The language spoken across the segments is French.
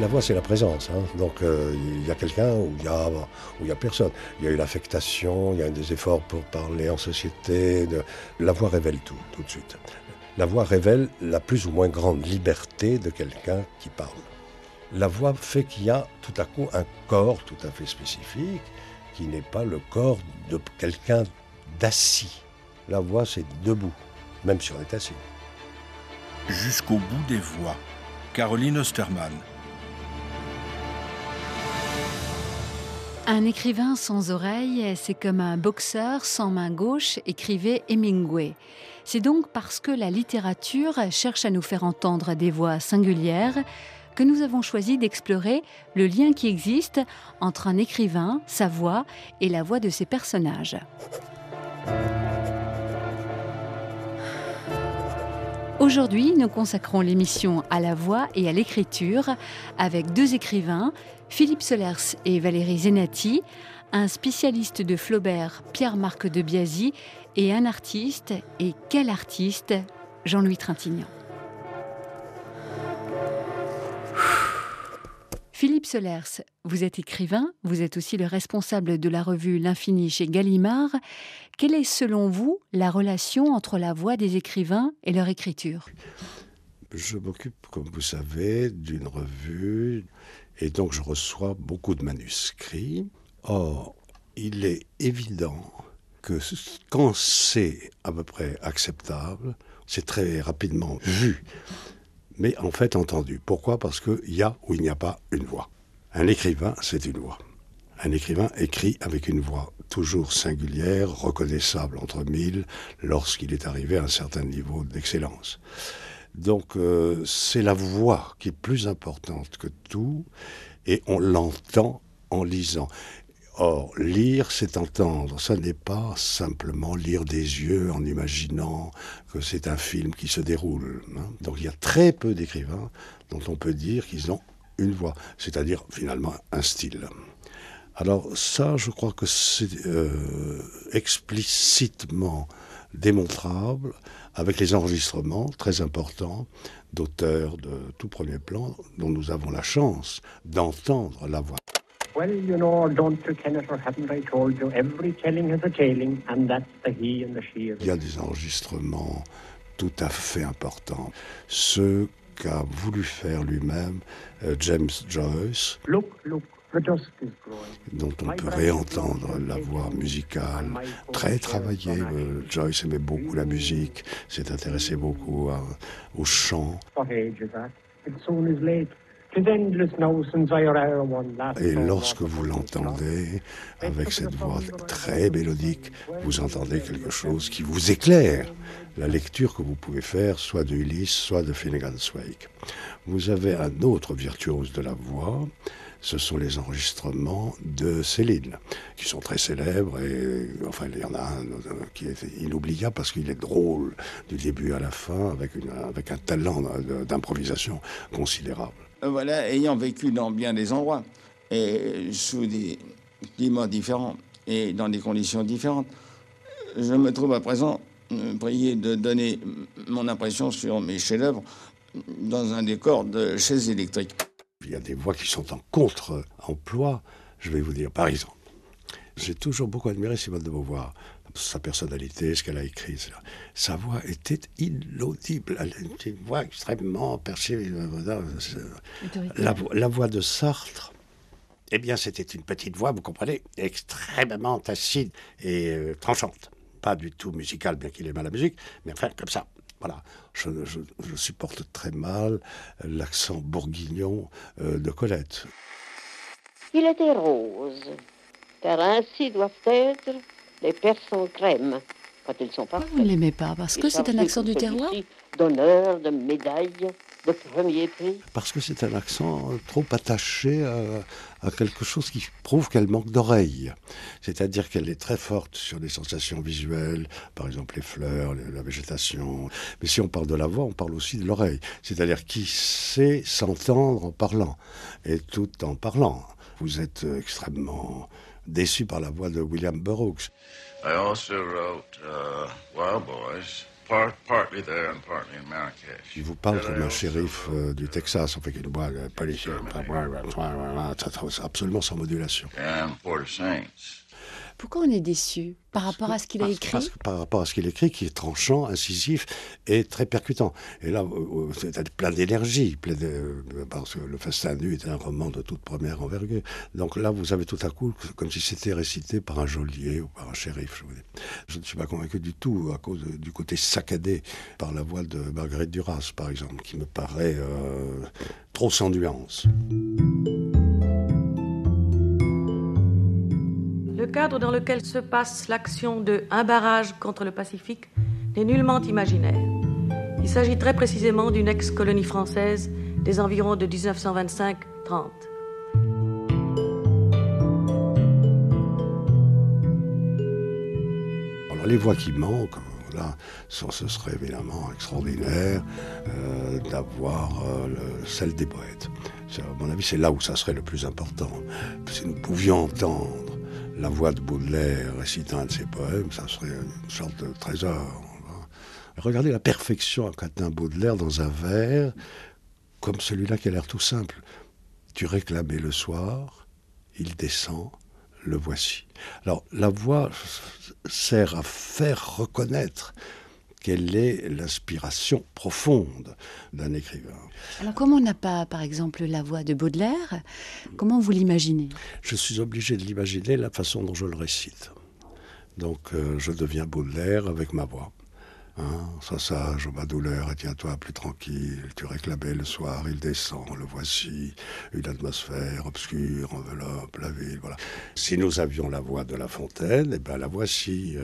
La voix, c'est la présence. Donc, il y a quelqu'un ou il y a personne. Il y a eu l'affectation, il y a des efforts pour parler en société. La voix révèle tout de suite. La voix révèle la plus ou moins grande liberté de quelqu'un qui parle. La voix fait qu'il y a tout à coup un corps tout à fait spécifique qui n'est pas le corps de quelqu'un d'assis. La voix, c'est debout, même si on est assis. Jusqu'au bout des voix. Caroline Osterman. Un écrivain sans oreille, c'est comme un boxeur sans main gauche, écrivait Hemingway. C'est donc parce que la littérature cherche à nous faire entendre des voix singulières que nous avons choisi d'explorer le lien qui existe entre un écrivain, sa voix et la voix de ses personnages. Aujourd'hui, nous consacrons l'émission à la voix et à l'écriture avec deux écrivains, Philippe Solers et Valérie Zenati, un spécialiste de Flaubert, Pierre-Marc de Biasy, et un artiste, et quel artiste, Jean-Louis Trintignant. Philippe Solers, vous êtes écrivain, vous êtes aussi le responsable de la revue L'Infini chez Gallimard. Quelle est selon vous la relation entre la voix des écrivains et leur écriture ? Je m'occupe, comme vous savez, d'une revue et donc je reçois beaucoup de manuscrits. Or, il est évident que quand c'est à peu près acceptable, c'est très rapidement vu. Mais en fait entendu. Pourquoi ? Parce qu'il y a ou il n'y a pas une voix. Un écrivain, c'est une voix. Un écrivain écrit avec une voix toujours singulière, reconnaissable entre mille, lorsqu'il est arrivé à un certain niveau d'excellence. Donc c'est la voix qui est plus importante que tout, et on l'entend en lisant. Or, lire, c'est entendre. Ça n'est pas simplement lire des yeux en imaginant que c'est un film qui se déroule. Donc il y a très peu d'écrivains dont on peut dire qu'ils ont une voix, c'est-à-dire finalement un style. Alors ça, je crois que c'est explicitement démontrable avec les enregistrements très importants d'auteurs de tout premier plan dont nous avons la chance d'entendre la voix. Well, you know, don't you, Kenneth, or haven't I told you, every telling has a tailing, and that's the he and the she. Il y a des enregistrements tout à fait importants. Ce qu'a voulu faire lui-même James Joyce, Look, the dusk is growing. dont on peut réentendre la voix musicale très travaillée. Joyce aimait beaucoup la musique, s'est intéressé beaucoup au chant. What age is that? It soon is late. Et lorsque vous l'entendez avec cette voix très mélodique, vous entendez quelque chose qui vous éclaire. La lecture que vous pouvez faire, soit de Ulysse, soit de Finnegan's Wake. Vous avez un autre virtuose de la voix, ce sont les enregistrements de Céline, qui sont très célèbres, et enfin il y en a un qui est inoubliable parce qu'il est drôle du début à la fin, avec un talent d'improvisation considérable. Voilà, ayant vécu dans bien des endroits, et sous des climats différents, et dans des conditions différentes, je me trouve à présent prié de donner mon impression sur mes chefs-d'œuvre dans un décor de chaises électriques. Il y a des voix qui sont en contre-emploi, je vais vous dire, par exemple. J'ai toujours beaucoup admiré Simone de Beauvoir, sa personnalité, ce qu'elle a écrit, etc. Sa voix était inaudible. Elle était une voix extrêmement perchée. La voix de Sartre, eh bien, c'était une petite voix, vous comprenez, extrêmement acide et tranchante. Pas du tout musicale, bien qu'il aime la musique, mais enfin, comme ça. Voilà. Je supporte très mal l'accent bourguignon de Colette. Il était rose, car ainsi doivent être les persans crème quand ils sont parfaits. Vous ne l'aimez pas parce que c'est un accent du terroir ? D'honneur, de médaille, de premier prix. Parce que c'est un accent trop attaché à quelque chose qui prouve qu'elle manque d'oreilles. C'est-à-dire qu'elle est très forte sur des sensations visuelles, par exemple les fleurs, la végétation. Mais si on parle de la voix, on parle aussi de l'oreille. C'est-à-dire qui sait s'entendre en parlant, et tout en parlant. Vous êtes extrêmement déçu par la voix de William Burroughs. I also wrote Wild Boys Partly there and partly in Marrakech. Il vous parle comme un shérif du Texas, enfin, qui boit le policier, absolument sans modulation. And Port Saints. Pourquoi on est déçu par rapport à ce qu'il a écrit? Parce que par rapport à ce qu'il écrit, qui est tranchant, incisif et très percutant. Et là, c'est plein d'énergie, parce que Le Festin nu est un roman de toute première envergure. Donc là, vous avez tout à coup, comme si c'était récité par un geôlier ou par un shérif. Je ne suis pas convaincu du tout à cause du côté saccadé par la voix de Marguerite Duras, par exemple, qui me paraît trop sans nuance. Le cadre dans lequel se passe l'action de Un barrage contre le Pacifique n'est nullement imaginaire. Il s'agit très précisément d'une ex-colonie française des environs de 1925-30. Alors les voix qui manquent, là, ce serait évidemment extraordinaire d'avoir celle des poètes. À mon avis, c'est là où ça serait le plus important. Si nous pouvions entendre la voix de Baudelaire récitant un de ses poèmes, ça serait une sorte de trésor. Regardez la perfection qu'atteint Baudelaire dans un vers comme celui-là qui a l'air tout simple. Tu réclamais le soir, il descend, le voici. Alors la voix sert à faire reconnaître quelle est l'inspiration profonde d'un écrivain. Alors, comme on n'a pas, par exemple, la voix de Baudelaire, comment vous l'imaginez? Je suis obligé de l'imaginer la façon dont je le récite. Donc, je deviens Baudelaire avec ma voix. Sois sage, ma douleur, et tiens-toi plus tranquille. Tu réclamais le soir, il descend, le voici. Une atmosphère obscure enveloppe la ville. Voilà. Si nous avions la voix de La Fontaine, eh ben la voici.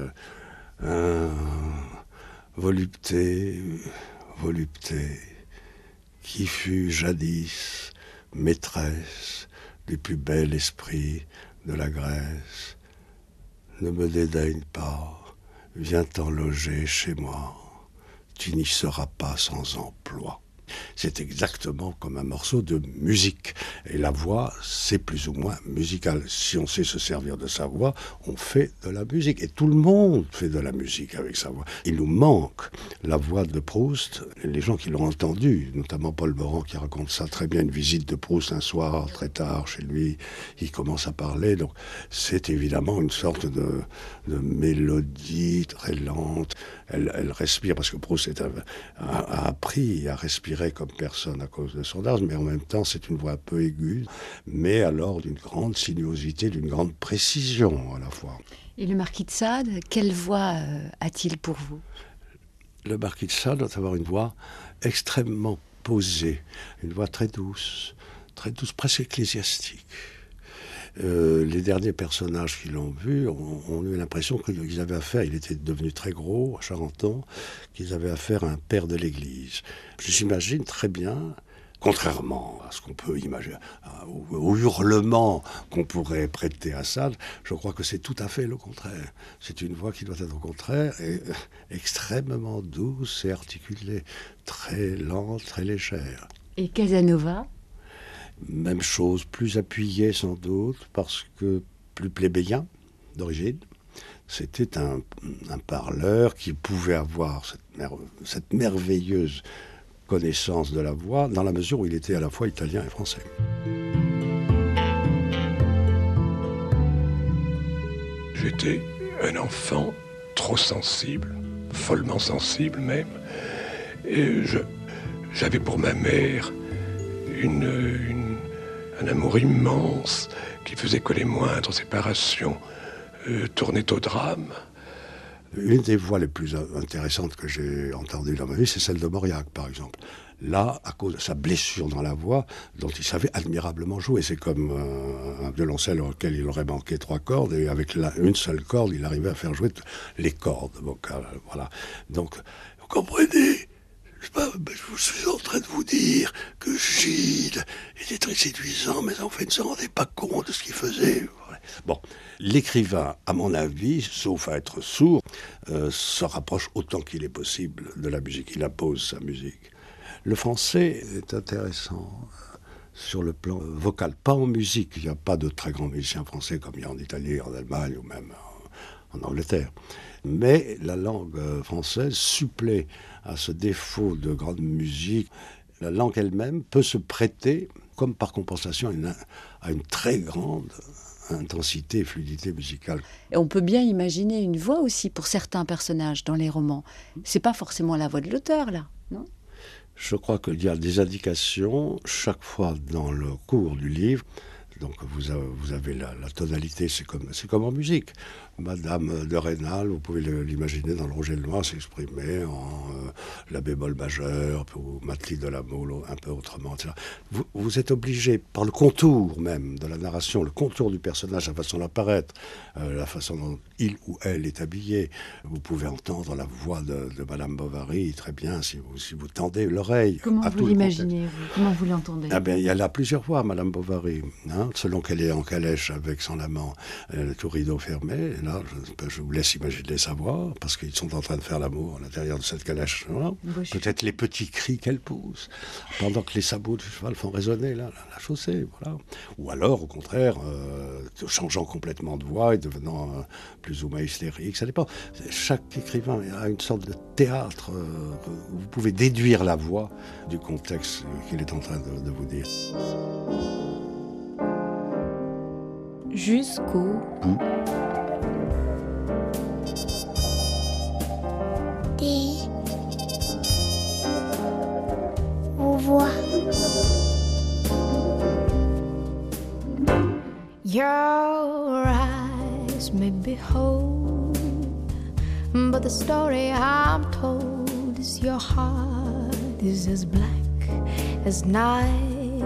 Volupté, volupté, qui fut jadis maîtresse du plus bel esprit de la Grèce, ne me dédaigne pas, viens-t'en loger chez moi, tu n'y seras pas sans emploi. C'est exactement comme un morceau de musique. Et la voix, c'est plus ou moins musical. Si on sait se servir de sa voix, on fait de la musique. Et tout le monde fait de la musique avec sa voix. Il nous manque la voix de Proust. Les gens qui l'ont entendu, notamment Paul Morand qui raconte ça très bien, une visite de Proust un soir, très tard, chez lui, il commence à parler. Donc c'est évidemment une sorte de mélodie très lente. Elle respire, parce que Proust a appris à respirer comme personne à cause de son âge, mais en même temps, c'est une voix un peu aiguë, mais alors d'une grande sinuosité, d'une grande précision à la fois. Et le Marquis de Sade, quelle voix a-t-il pour vous? Le Marquis de Sade doit avoir une voix extrêmement posée, une voix très douce, presque ecclésiastique. Les derniers personnages qui l'ont vu ont eu l'impression qu'ils avaient affaire, il était devenu très gros, à Charenton, qu'ils avaient affaire à un père de l'Église. J'imagine très bien, contrairement à ce qu'on peut imaginer, au hurlement qu'on pourrait prêter à Sade, je crois que c'est tout à fait le contraire. C'est une voix qui doit être au contraire et extrêmement douce et articulée, très lente, très légère. Et Casanova? Même chose, plus appuyé sans doute, parce que plus plébéien d'origine. C'était un parleur qui pouvait avoir cette merveilleuse connaissance de la voix, dans la mesure où il était à la fois italien et français. J'étais un enfant trop sensible, follement sensible même, et j'avais pour ma mère un amour immense qui faisait que les moindres séparations tournaient au drame. Une des voix les plus intéressantes que j'ai entendues dans ma vie, c'est celle de Mauriac, par exemple. Là, à cause de sa blessure dans la voix, dont il savait admirablement jouer. C'est comme un violoncelle auquel il aurait manqué 3 cordes, et avec une seule corde, il arrivait à faire jouer les cordes vocales. Voilà. Donc, vous comprenez ? Je suis en train de vous dire que Gilles était très séduisant, mais en fait, il ne se rendait pas compte de ce qu'il faisait. Bon, l'écrivain, à mon avis, sauf à être sourd, se rapproche autant qu'il est possible de la musique. Il impose sa musique. Le français est intéressant sur le plan vocal, pas en musique. Il n'y a pas de très grands musiciens français comme il y a en Italie, en Allemagne ou même en Angleterre. Mais la langue française supplée à ce défaut de grande musique. La langue elle-même peut se prêter, comme par compensation, à une très grande intensité et fluidité musicale. Et on peut bien imaginer une voix aussi pour certains personnages dans les romans. C'est pas forcément la voix de l'auteur, là, non ? Je crois qu'il y a des indications chaque fois dans le cours du livre. Donc vous avez la tonalité, c'est comme en musique. Madame de Rênal, vous pouvez l'imaginer dans le Rouge et le Noir s'exprimer en la bémol majeur, ou Mateline de la Mole un peu autrement, etc. Vous êtes obligé, par le contour même de la narration, le contour du personnage, la façon d'apparaître, la façon dont il ou elle est habillé. Vous pouvez entendre la voix de Madame Bovary très bien si vous tendez l'oreille. Comment vous l'imaginez, vous ? Comment vous l'entendez ? Il y a là plusieurs voix, Madame Bovary, selon qu'elle est en calèche avec son amant, tout rideau fermé. Et là, je vous laisse imaginer sa voix, parce qu'ils sont en train de faire l'amour à l'intérieur de cette calèche. Peut-être les petits cris qu'elle pousse, pendant que les sabots du cheval font résonner la chaussée. Voilà. Ou alors, au contraire, changeant complètement de voix et devenant plus ou moins hystérique. Ça dépend. Chaque écrivain a une sorte de théâtre où vous pouvez déduire la voix du contexte qu'il est en train de vous dire. Jusqu'au bout. Aux voix. Your eyes may behold, but the story I'm told is your heart is as black as night.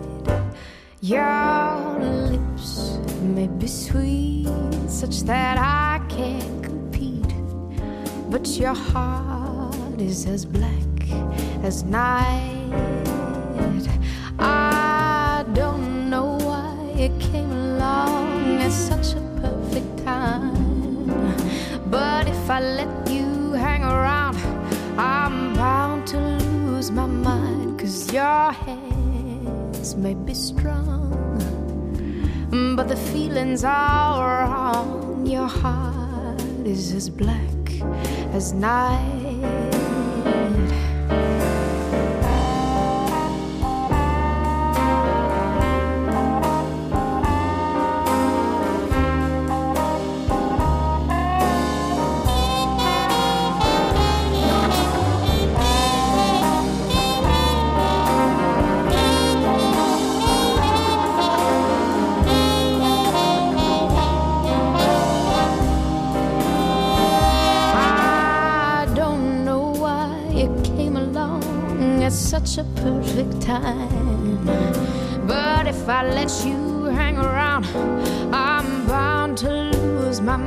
Your lips may be sweet, such that I can't compete, but your heart is as black as night. I don't know why it came along at such a perfect time, but if I let you hang around, I'm bound to lose my mind. 'Cause your hands may be strong, but the feelings are wrong. Your heart is as black as night. Such a perfect time, but if I let you hang around, I'm bound to lose my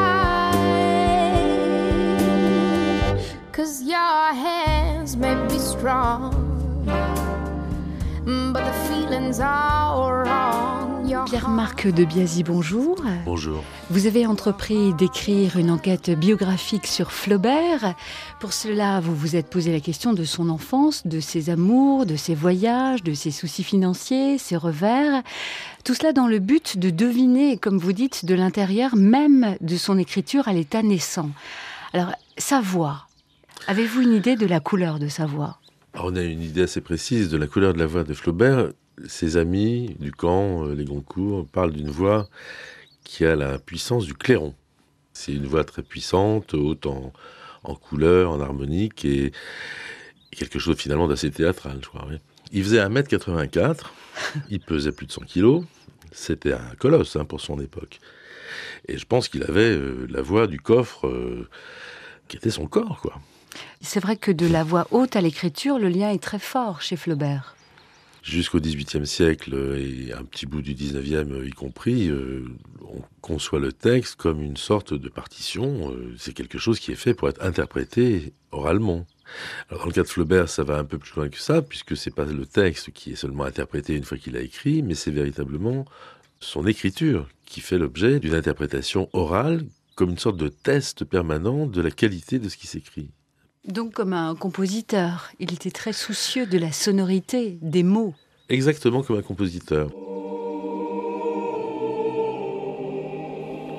mind. 'Cause your hands may be strong, but the feelings are wrong. Pierre-Marc de Biasy, bonjour. Bonjour. Vous avez entrepris d'écrire une enquête biographique sur Flaubert. Pour cela, vous vous êtes posé la question de son enfance, de ses amours, de ses voyages, de ses soucis financiers, ses revers. Tout cela dans le but de deviner, comme vous dites, de l'intérieur même de son écriture à l'état naissant. Alors, sa voix. Avez-vous une idée de la couleur de sa voix ? Alors, on a une idée assez précise de la couleur de la voix de Flaubert. Ses amis du camp, les Goncourt, parlent d'une voix qui a la puissance du clairon. C'est une voix très puissante, haute en couleur, en harmonique, et quelque chose finalement d'assez théâtral, je crois. Oui. Il faisait 1m84, il pesait plus de 100 kilos, c'était un colosse pour son époque. Et je pense qu'il avait la voix du coffre qui était son corps, quoi. C'est vrai que de la voix haute à l'écriture, le lien est très fort chez Flaubert. Jusqu'au XVIIIe siècle et un petit bout du XIXe y compris, on conçoit le texte comme une sorte de partition. C'est quelque chose qui est fait pour être interprété oralement. Alors dans le cas de Flaubert, ça va un peu plus loin que ça, puisque c'est pas le texte qui est seulement interprété une fois qu'il a écrit, mais c'est véritablement son écriture qui fait l'objet d'une interprétation orale comme une sorte de test permanent de la qualité de ce qui s'écrit. Donc comme un compositeur, il était très soucieux de la sonorité des mots. Exactement comme un compositeur.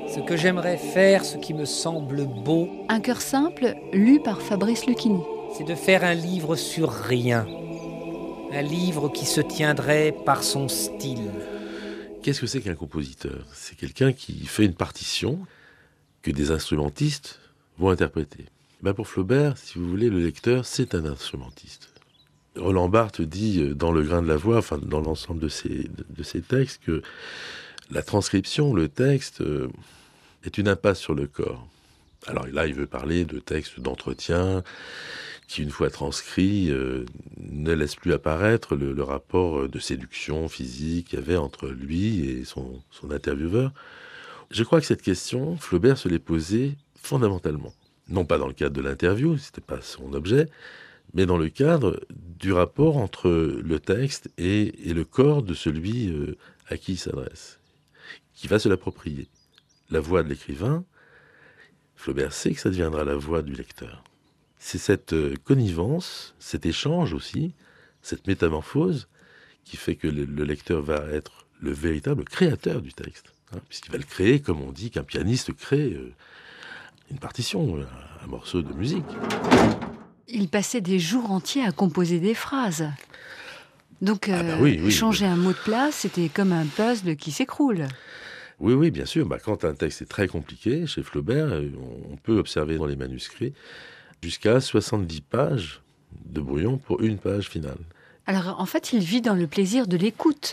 Ce que j'aimerais faire, ce qui me semble beau. Un cœur simple, lu par Fabrice Lucchini. C'est de faire un livre sur rien. Un livre qui se tiendrait par son style. Qu'est-ce que c'est qu'un compositeur ? C'est quelqu'un qui fait une partition que des instrumentistes vont interpréter. Pour Flaubert, si vous voulez, le lecteur, c'est un instrumentiste. Roland Barthes dit dans Le grain de la voix, enfin dans l'ensemble de ses textes, que la transcription, le texte, est une impasse sur le corps. Alors là, il veut parler de textes d'entretien qui, une fois transcrits, ne laissent plus apparaître le rapport de séduction physique qu'il y avait entre lui et son intervieweur. Je crois que cette question, Flaubert se l'est posée fondamentalement. Non pas dans le cadre de l'interview, c'était pas son objet, mais dans le cadre du rapport entre le texte et le corps de celui à qui il s'adresse, qui va se l'approprier. La voix de l'écrivain, Flaubert sait que ça deviendra la voix du lecteur. C'est cette connivence, cet échange aussi, cette métamorphose, qui fait que le lecteur va être le véritable créateur du texte, puisqu'il va le créer comme on dit qu'un pianiste crée une partition, un morceau de musique. Il passait des jours entiers à composer des phrases. Donc, oui. changer un mot de place, c'était comme un puzzle qui s'écroule. Oui, bien sûr. Quand un texte est très compliqué, chez Flaubert, on peut observer dans les manuscrits jusqu'à 70 pages de brouillon pour une page finale. Alors, en fait, il vit dans le plaisir de l'écoute.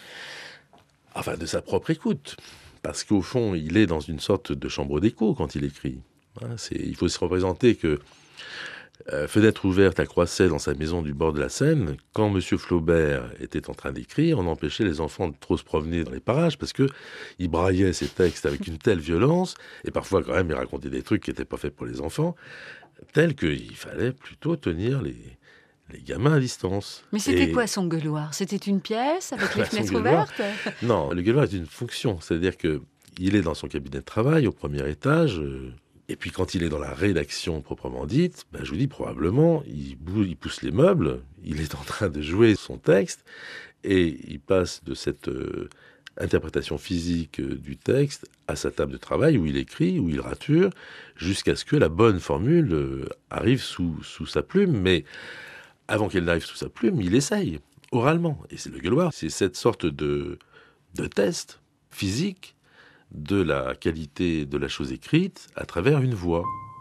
Enfin, de sa propre écoute. Parce qu'au fond, il est dans une sorte de chambre d'écho quand il écrit. Il faut se représenter que fenêtre ouverte à Croisset dans sa maison du bord de la Seine, quand M. Flaubert était en train d'écrire, on empêchait les enfants de trop se promener dans les parages parce qu'il braillait ses textes avec une telle violence, et parfois quand même il racontait des trucs qui n'étaient pas faits pour les enfants, tels qu'il fallait plutôt tenir les gamins à distance. Mais c'était quoi son gueuloir ? C'était une pièce avec les fenêtres ouvertes ? Non, le gueuloir est une fonction, c'est-à-dire qu'il est dans son cabinet de travail au premier étage. Et puis quand il est dans la rédaction proprement dite, je vous dis probablement, il pousse les meubles, il est en train de jouer son texte, et il passe de cette interprétation physique du texte à sa table de travail où il écrit, où il rature, jusqu'à ce que la bonne formule arrive sous sa plume. Mais avant qu'elle n'arrive sous sa plume, il essaye, oralement. Et c'est le gueuloir, c'est cette sorte de test physique de la qualité de la chose écrite à travers une voix.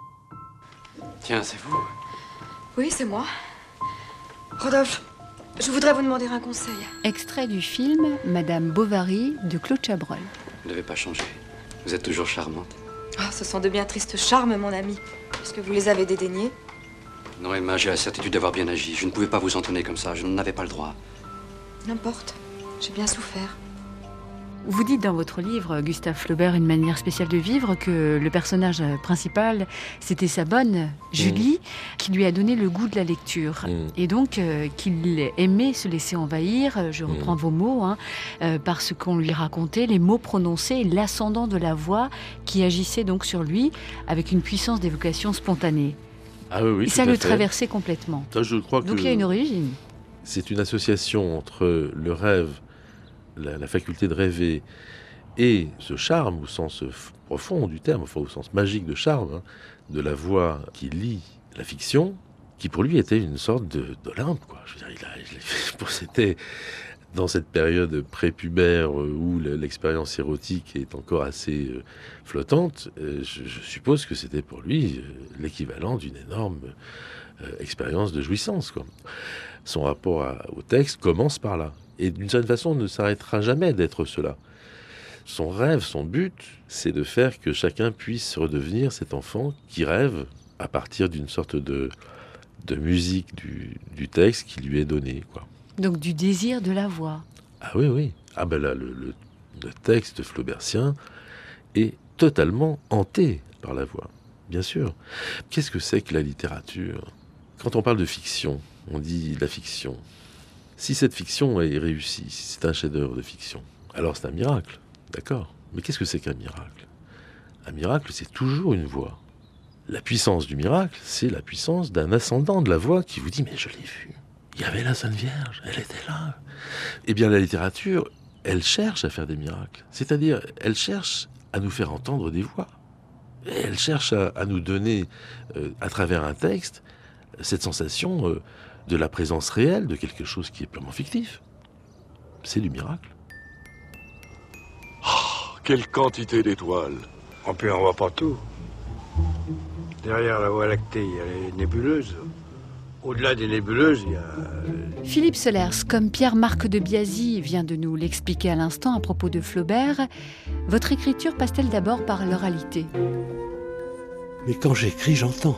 Tiens, c'est vous ? Oui, c'est moi. Rodolphe, je voudrais vous demander un conseil. Extrait du film Madame Bovary de Claude Chabrol. Vous ne devez pas changer. Vous êtes toujours charmante. Oh, ce sont de bien tristes charmes, mon ami. Est-ce que vous les avez dédaignés ? Non, Emma, j'ai la certitude d'avoir bien agi. Je ne pouvais pas vous entonner comme ça. Je n'en avais pas le droit. N'importe. J'ai bien souffert. Vous dites dans votre livre, Gustave Flaubert, Une manière spéciale de vivre, que le personnage principal, c'était sa bonne Julie, qui lui a donné le goût de la lecture. Et donc, qu'il aimait se laisser envahir, je reprends vos mots, par ce qu'on lui racontait, les mots prononcés et l'ascendant de la voix qui agissait donc sur lui avec une puissance d'évocation spontanée. Ah oui, et ça le traversait complètement. Ça, je crois donc il y a une origine. C'est une association entre le rêve, la faculté de rêver et ce charme au sens profond du terme, enfin au sens magique de charme, de la voix qui lit la fiction, qui pour lui était une sorte d'Olympe, quoi. Je veux dire, c'était dans cette période prépubère où l'expérience érotique est encore assez flottante, je suppose que c'était pour lui l'équivalent d'une énorme expérience de jouissance, quoi. Son rapport au texte commence par là. Et d'une certaine façon, ne s'arrêtera jamais d'être cela. Son rêve, son but, c'est de faire que chacun puisse redevenir cet enfant qui rêve à partir d'une sorte de musique du texte qui lui est donné, quoi. Donc du désir de la voix. Ah oui. Ah ben là, le texte flaubertien est totalement hanté par la voix, bien sûr. Qu'est-ce que c'est que la littérature ? Quand on parle de fiction, on dit la fiction. Si cette fiction est réussie, si c'est un chef-d'œuvre de fiction, alors c'est un miracle, d'accord ? Mais qu'est-ce que c'est qu'un miracle ? Un miracle, c'est toujours une voix. La puissance du miracle, c'est la puissance d'un ascendant de la voix qui vous dit « mais je l'ai vue, il y avait la Sainte Vierge, elle était là ». Eh bien la littérature, elle cherche à faire des miracles, c'est-à-dire elle cherche à nous faire entendre des voix. Et elle cherche à nous donner, à travers un texte, cette sensation de la présence réelle de quelque chose qui est purement fictif. C'est du miracle. Oh, quelle quantité d'étoiles! En plus, on voit pas tout. Derrière la Voie lactée, il y a les nébuleuses. Au-delà des nébuleuses, il y a... Philippe Solers, comme Pierre-Marc de Biasy vient de nous l'expliquer à l'instant à propos de Flaubert, votre écriture passe-t-elle d'abord par l'oralité? Mais quand j'écris, j'entends.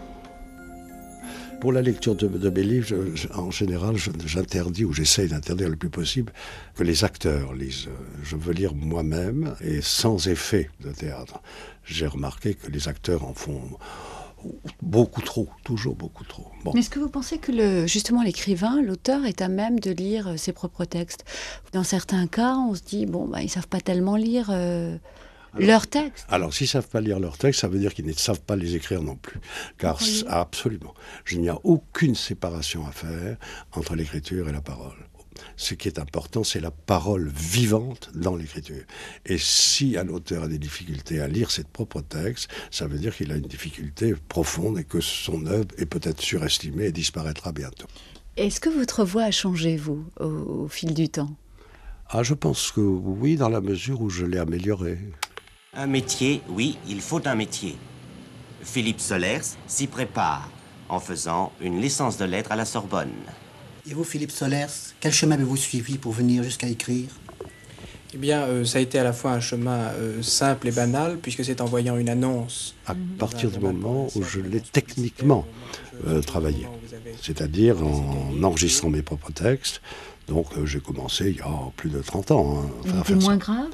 Pour la lecture de mes livres, en général, j'interdis, ou j'essaye d'interdire le plus possible, que les acteurs lisent. Je veux lire moi-même et sans effet de théâtre. J'ai remarqué que les acteurs en font beaucoup trop, toujours beaucoup trop. Bon. Mais est-ce que vous pensez que justement l'écrivain, l'auteur, est à même de lire ses propres textes? Dans certains cas, on se dit, ils ne savent pas tellement lire leurs textes. Alors, s'ils ne savent pas lire leurs textes, ça veut dire qu'ils ne savent pas les écrire non plus. Car, absolument, il n'y a aucune séparation à faire entre l'écriture et la parole. Ce qui est important, c'est la parole vivante dans l'écriture. Et si un auteur a des difficultés à lire ses propres textes, ça veut dire qu'il a une difficulté profonde et que son œuvre est peut-être surestimée et disparaîtra bientôt. Est-ce que votre voix a changé, vous, au fil du temps? Je pense que oui, dans la mesure où je l'ai améliorée. Un métier, oui, il faut un métier. Philippe Solers s'y prépare en faisant une licence de lettres à la Sorbonne. Et vous, Philippe Solers, quel chemin avez-vous suivi pour venir jusqu'à écrire? Eh bien, ça a été à la fois un chemin simple et banal, puisque c'est en voyant une annonce. À partir du moment où je l'ai techniquement travaillé, c'est-à-dire en enregistrant mes propres textes. Donc, j'ai commencé il y a plus de 30 ans. C'était moins grave?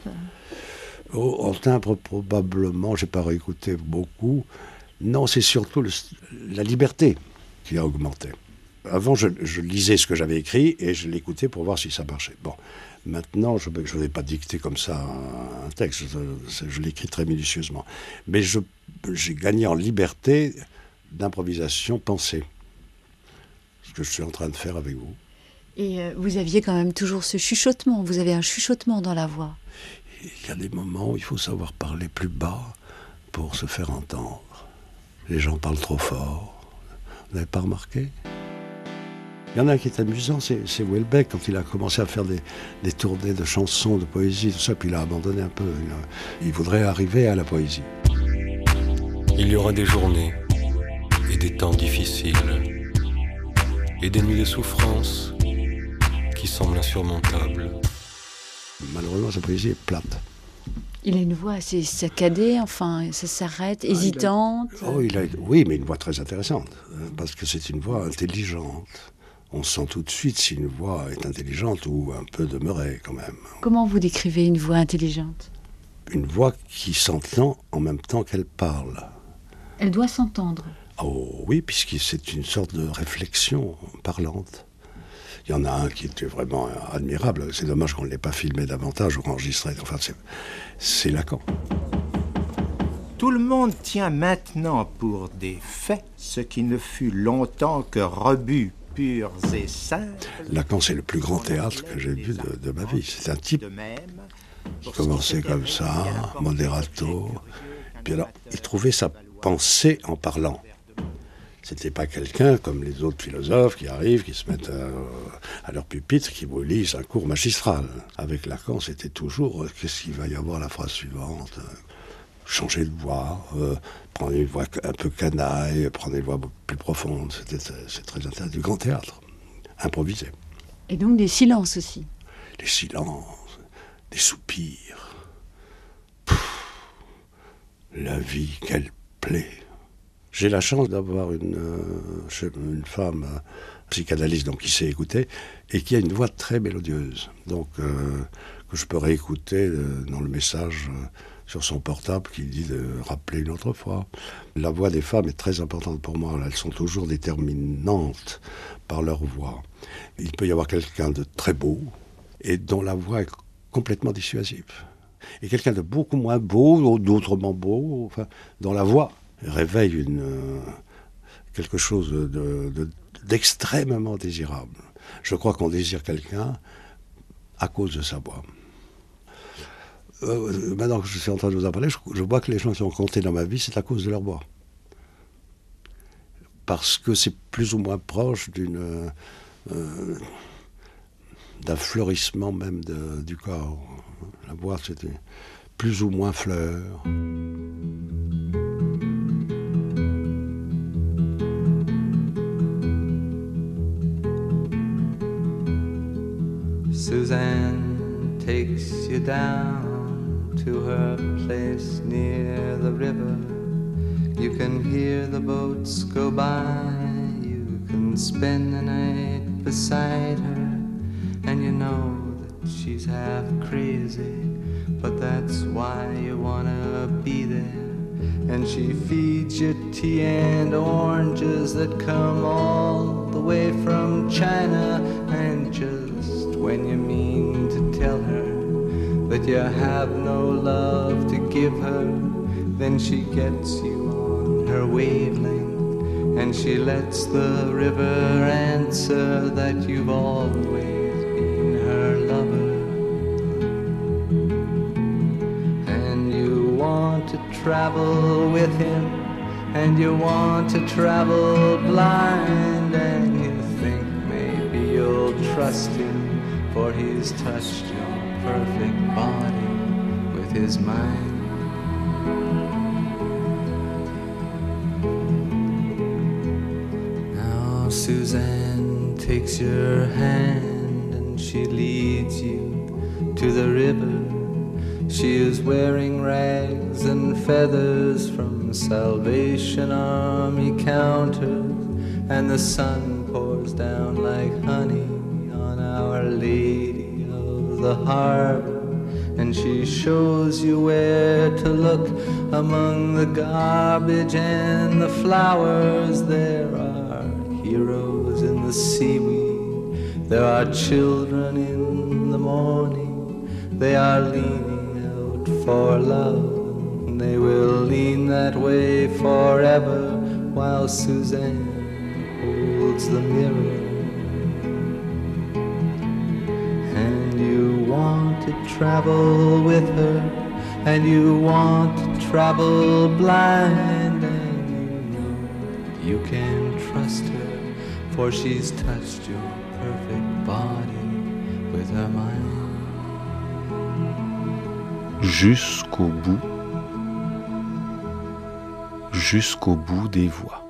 En timbre, probablement, je n'ai pas réécouté beaucoup. Non, c'est surtout la liberté qui a augmenté. Avant, je lisais ce que j'avais écrit et je l'écoutais pour voir si ça marchait. Bon, maintenant, je ne vais pas dicter comme ça un texte, je l'écris très minutieusement. Mais j'ai gagné en liberté d'improvisation pensée, ce que je suis en train de faire avec vous. Et vous aviez quand même toujours ce chuchotement, vous avez un chuchotement dans la voix. Il y a des moments où il faut savoir parler plus bas pour se faire entendre. Les gens parlent trop fort. Vous n'avez pas remarqué ? Il y en a un qui est amusant, c'est Houellebecq, quand il a commencé à faire des tournées de chansons, de poésie, tout ça, puis il a abandonné un peu. Il voudrait arriver à la poésie. Il y aura des journées et des temps difficiles et des nuits de souffrance qui semblent insurmontables. Malheureusement, sa poésie est plate. Il a une voix assez saccadée, enfin, ça s'arrête, hésitante. Oui, mais une voix très intéressante, parce que c'est une voix intelligente. On sent tout de suite si une voix est intelligente ou un peu demeurée, quand même. Comment vous décrivez une voix intelligente ? Une voix qui s'entend en même temps qu'elle parle. Elle doit s'entendre. Oh oui, puisque c'est une sorte de réflexion parlante. Il y en a un qui était vraiment admirable. C'est dommage qu'on ne l'ait pas filmé davantage ou enregistré. Enfin, c'est Lacan. Tout le monde tient maintenant pour des faits ce qui ne fut longtemps que rebuts purs et simples. Lacan, c'est le plus grand théâtre que j'ai vu de ma vie. C'est un type qui commençait comme ça, moderato. Puis alors, il trouvait sa pensée en parlant. C'était pas quelqu'un comme les autres philosophes qui arrivent, qui se mettent à leur pupitre, qui vous lisent un cours magistral. Avec Lacan, c'était toujours qu'est-ce qu'il va y avoir la phrase suivante, changer de voix, prendre une voix un peu canaille, prendre une voix plus profonde. C'est très intéressant, du grand théâtre, improvisé. Et donc des silences aussi. Des silences, des soupirs. La vie, quelle plaie. J'ai la chance d'avoir une femme psychanalyste donc, qui sait écouter et qui a une voix très mélodieuse. Donc, que je peux réécouter dans le message sur son portable qui dit de rappeler une autre fois. La voix des femmes est très importante pour moi. Elles sont toujours déterminantes par leur voix. Il peut y avoir quelqu'un de très beau et dont la voix est complètement dissuasive. Et quelqu'un de beaucoup moins beau, d'autrement beau, enfin, dont la voix réveille quelque chose d'extrêmement désirable. Je crois qu'on désire quelqu'un à cause de sa voix. maintenant que je suis en train de vous en parler, je vois que les gens qui ont compté dans ma vie, c'est à cause de leur voix. Parce que c'est plus ou moins proche d'un fleurissement même du corps. La voix, c'était plus ou moins fleur. Suzanne takes you down to her place near the river. You can hear the boats go by. You can spend the night beside her. And you know that she's half crazy, but that's why you wanna be there. And she feeds you tea and oranges that come all the way from China. And just when you mean to tell her that you have no love to give her, then she gets you on her wavelength, and she lets the river answer that you've always been her lover. And you want to travel with him, and you want to travel blind, and you think maybe you'll trust him, for he's touched your perfect body with his mind. Now Suzanne takes your hand and she leads you to the river. She is wearing rags and feathers from Salvation Army counters, and the sun pours down like honey on Our Lady of the Harbor. And she shows you where to look among the garbage and the flowers. There are heroes in the seaweed, there are children in the morning. They are leaning out for love, and they will lean that way forever, while Suzanne holds the mirror. And you want to travel with her, and you want to travel blind, and you know you can trust her, for she's touched your perfect body with her mind. Jusqu'au bout des voix.